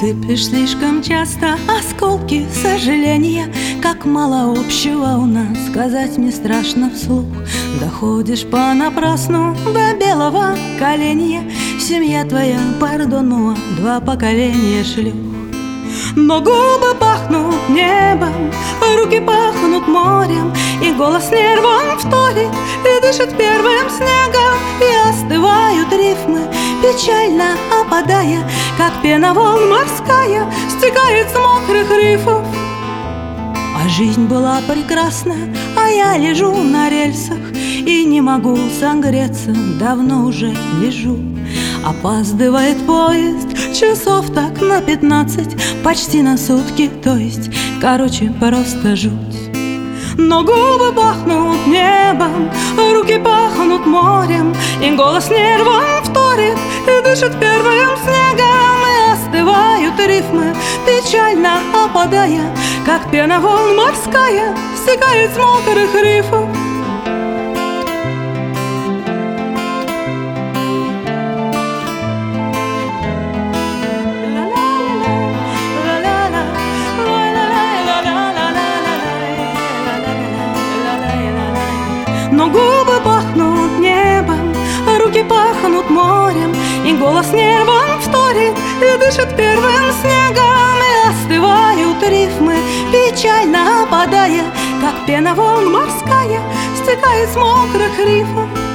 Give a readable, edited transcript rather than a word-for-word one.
Сыплешь слишком часто осколки сожаления. Как мало общего у нас, сказать мне страшно вслух. Доходишь понапрасну до белого коленя. Семья твоя, пардон, муа, 2 поколения шлюх. Но губы пахнут небом, руки пахнут морем, и голос нервом вторит, и дышит первым снегом. И остывают рифмы, печально опадая, как пена волн морская стекает с мокрых рифов. А жизнь была прекрасна, а я лежу на рельсах и не могу согреться, давно уже лежу. Опаздывает поезд, часов так на 15, почти на сутки, то есть, короче, просто жуть. Но губы пахнут небом, руки пахнут морем, и голос нервом вторит, и дышит первым снегом. И остывают рифмы, печально опадая, как пена волн морская стекает с мокрых рифов. Но губы пахнут небом, руки пахнут морем, и голос нервом вторит, и дышит первым снегом. И остывают рифмы, печально опадая, как пена волн морская стекает с мокрых рифов.